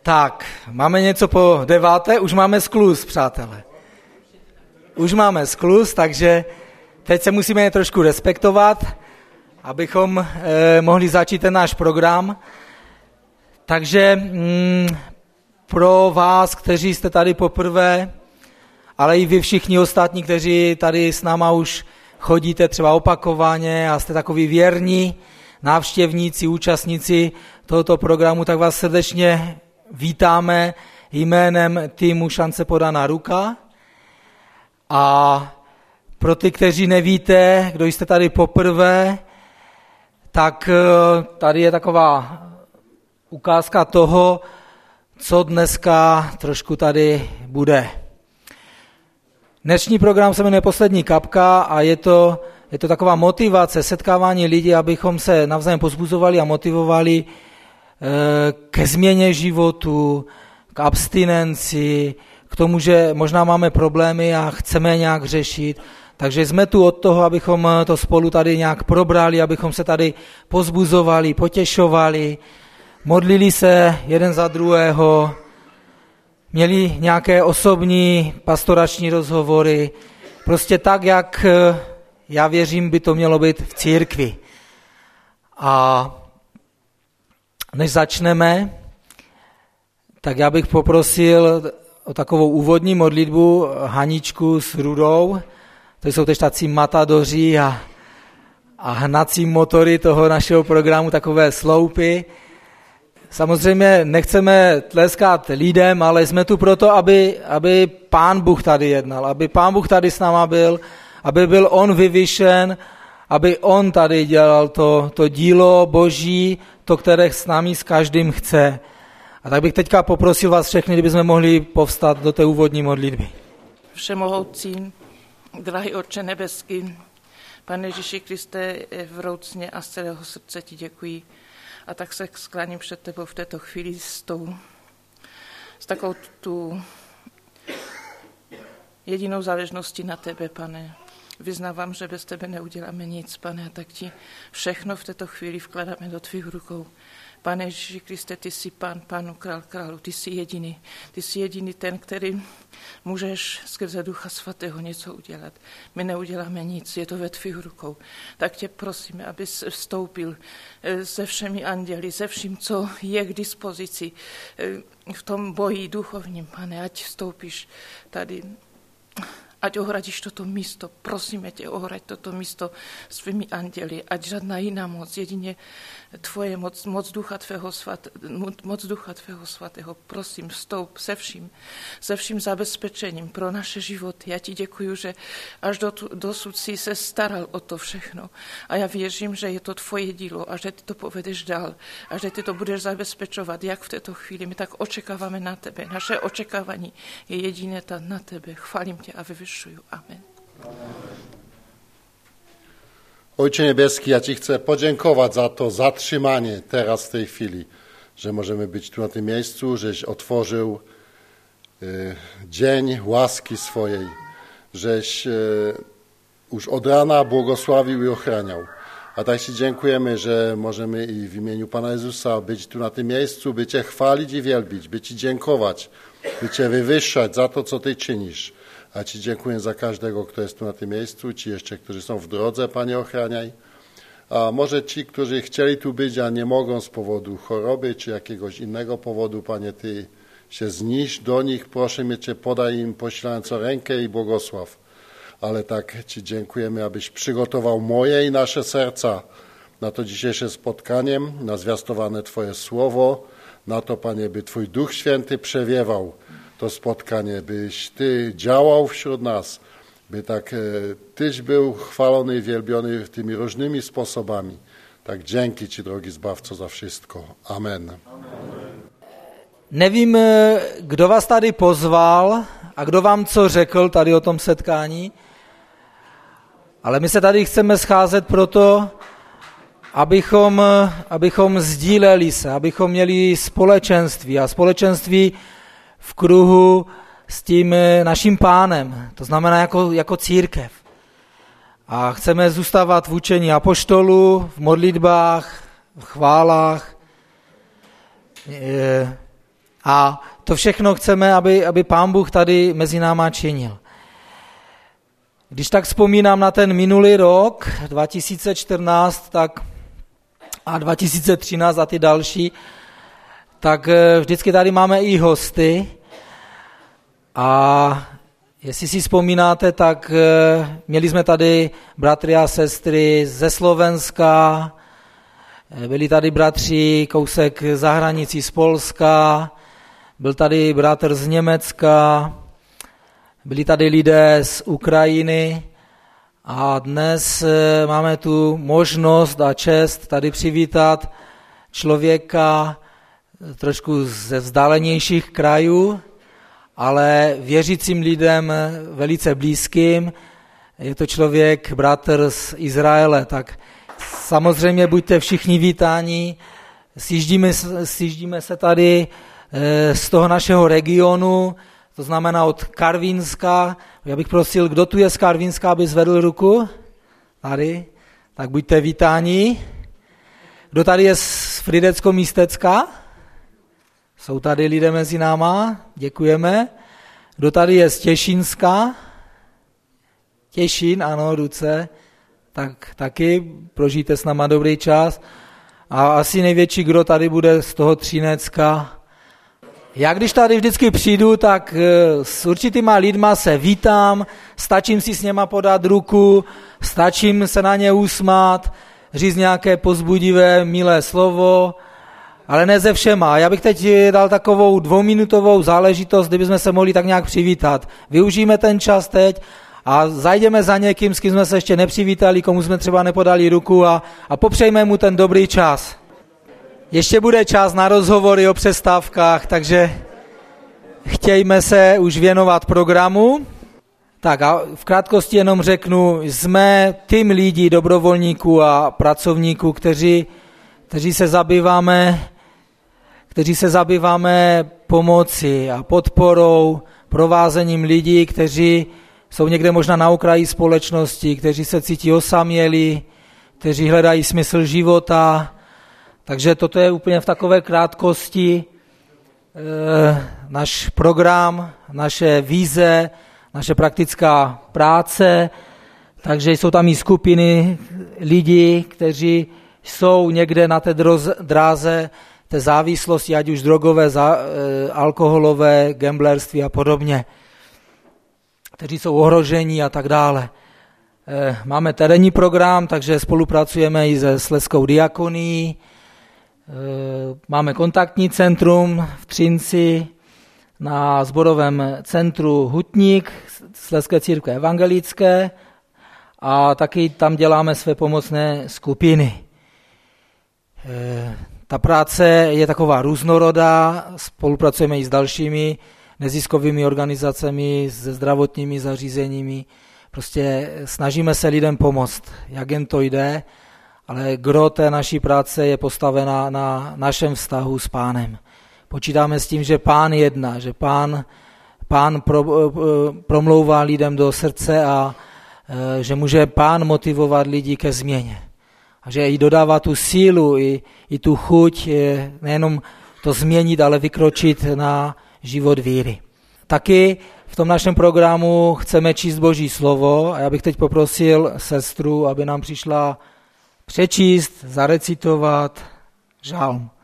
Tak, máme něco po 9. Už máme skluz, přátelé. Už máme skluz, takže teď se musíme trošku respektovat, abychom mohli začít ten náš program. Takže pro vás, kteří jste tady poprvé, ale i vy všichni ostatní, kteří tady s náma už chodíte třeba opakovaně a jste takový věrní návštěvníci, účastníci tohoto programu, tak vás srdečně vítáme jménem týmu Šance podaná ruka. A pro ty, kteří nevíte, kdo jste tady poprvé, tak tady je taková ukázka toho, co dneska trošku tady bude. Dnešní program se jmenuje Poslední kapka a je to taková motivace, setkávání lidí, abychom se navzájem povzbuzovali a motivovali ke změně životu, k abstinenci, k tomu, že možná máme problémy a chceme je nějak řešit. Takže jsme tu od toho, abychom to spolu tady nějak probrali, abychom se tady povzbuzovali, potěšovali, modlili se jeden za druhého, měli nějaké osobní pastorační rozhovory, prostě tak, jak já věřím, by to mělo být v církvi. A než začneme, tak já bych poprosil o takovou úvodní modlitbu Haničku s Rudou. To jsou tež tací matadoři a hnací motory toho našeho programu, takové sloupy. Samozřejmě nechceme tleskat lidem, ale jsme tu proto, aby Pán Bůh tady jednal, aby Pán Bůh tady s náma byl, aby byl on vyvyšen, aby on tady dělal to dílo Boží, to, které s námi s každým chce. A tak bych teďka poprosil vás všechny, kdybychom mohli povstat do té úvodní modlitby. Všemohoucí, drahý Otče nebeský, Pane Ježíši Kriste, vroucně a z celého srdce ti děkuji. A tak se skláním před tebou v této chvíli s takovou tu jedinou záležností na tebe, Pane. Vyznávám, že bez tebe neuděláme nic, Pane, a tak ti všechno v této chvíli vkládáme do tvých rukou. Pane Ježíši Kriste, ty jsi Pán, Pánu, Král, Králu, ty jsi jediný ten, který můžeš skrze Ducha Svatého něco udělat. My neuděláme nic, je to ve tvých rukou. Tak tě prosíme, abys vstoupil se všemi anděli, se vším, co je k dispozici v tom boji duchovním, Pane, ať vstoupíš tady, ať ohradíš toto místo, prosíme tě, ohraď toto místo svými anděli, ať žádná jiná moc, jedině tvoje moc Ducha tvého svatého, prosím, vstoup se vším zabezpečením pro naše životy. Já ti děkuju, že až dosud jsi se staral o to všechno a já věřím, že je to tvoje dílo a že ty to povedeš dál a že ty to budeš zabezpečovat, jak v této chvíli. My tak očekáváme na tebe. Naše očekávání je jediné na tebe. Chválím tě a vyvyšuju. Amen. Ojcze Niebieski, ja Ci chcę podziękować za to zatrzymanie teraz w tej chwili, że możemy być tu na tym miejscu, żeś otworzył dzień łaski swojej, żeś już od rana błogosławił i ochraniał. A tak Ci dziękujemy, że możemy i w imieniu Pana Jezusa być tu na tym miejscu, by Cię chwalić i wielbić, by Ci dziękować, by Cię wywyższać za to, co Ty czynisz. A Ci dziękuję za każdego, kto jest tu na tym miejscu, ci jeszcze, którzy są w drodze, Panie, ochraniaj. A może ci, którzy chcieli tu być, a nie mogą z powodu choroby czy jakiegoś innego powodu, Panie, Ty się znisz do nich, proszę Cię, podaj im poślająco rękę i błogosław. Ale tak Ci dziękujemy, abyś przygotował moje i nasze serca na to dzisiejsze spotkanie, na zwiastowane Twoje słowo, na to, Panie, by Twój Duch Święty przewiewał to spotkanie, byś Ty działał wśród nas, by tak Tyś był chwalony i wielbiony tymi różnymi sposobami. Tak dzięki Ci, drogi Zbawco, za wszystko. Amen. Nevím, kdo vás tady pozval a kdo vám co řekl tady o tom setkání, ale my se tady chceme scházet proto, abychom sdíleli se, abychom měli společenství a společenství v kruhu s tím naším Pánem, to znamená jako církev. A chceme zůstávat v učení apoštolů, v modlitbách, v chválách. A to všechno chceme, aby Pán Bůh tady mezi náma činil. Když tak vzpomínám na ten minulý rok, 2014 a 2013 a ty další, tak vždycky tady máme i hosty. A jestli si vzpomínáte, tak měli jsme tady bratry a sestry ze Slovenska, byli tady bratři kousek za hranicí z Polska, byl tady bratr z Německa, byli tady lidé z Ukrajiny a dnes máme tu možnost a čest tady přivítat člověka trošku ze vzdálenějších krajů, ale věřícím lidem velice blízkým. Je to člověk, bratr z Izraele, tak samozřejmě buďte všichni vítáni. Sjíždíme se tady z toho našeho regionu, to znamená od Karvinska. Já bych prosil, kdo tu je z Karvinska, aby zvedl ruku? Tady. Tak buďte vítáni. Kdo tady je z Fridecko-Místecka? Jsou tady lidé mezi náma, děkujeme. Kdo tady je z Těšínska? Těšín, ano, ruce. Tak taky prožijte s náma dobrý čas. A asi největší, kdo tady bude z toho Třinecka. Já když tady vždycky přijdu, tak s určitýma lidma se vítám, stačím si s něma podat ruku, stačím se na ně usmát, říct nějaké povzbudivé, milé slovo, ale ne ze všema. Já bych teď dal takovou 2minutovou záležitost, kdybychom se mohli tak nějak přivítat. Využijeme ten čas teď a zajdeme za někým, s kým jsme se ještě nepřivítali, komu jsme třeba nepodali ruku a popřejme mu ten dobrý čas. Ještě bude čas na rozhovory o přestávkách, takže chtějme se už věnovat programu. Tak a v krátkosti jenom řeknu, jsme tým lidí, dobrovolníků a pracovníků, kteří se zabýváme pomocí a podporou, provázením lidí, kteří jsou někde možná na okraji společnosti, kteří se cítí osamělí, kteří hledají smysl života. Takže toto je úplně v takové krátkosti náš program, naše vize, naše praktická práce. Takže jsou tam i skupiny lidí, kteří jsou někde na té dráze té závislosti, ať už drogové, alkoholové, gamblerství a podobně, kteří jsou ohrožení a tak dále. Máme terénní program, takže spolupracujeme i se Slezskou diakonií. Máme kontaktní centrum v Třinci, na sborovém centru Hutník Slezské církve evangelické a taky tam děláme své pomocné skupiny. Ta práce je taková různorodá, spolupracujeme i s dalšími neziskovými organizacemi, se zdravotními zařízeními. Prostě snažíme se lidem pomoct, jak jen to jde, ale gro té naší práce je postavena na našem vztahu s Pánem. Počítáme s tím, že Pán jedná, že Pán promlouvá lidem do srdce a že může Pán motivovat lidi ke změně. A že jí dodává tu sílu i tu chuť nejenom to změnit, ale vykročit na život víry. Taky v tom našem programu chceme číst Boží slovo a já bych teď poprosil sestru, aby nám přišla přečíst, zarecitovat žálm.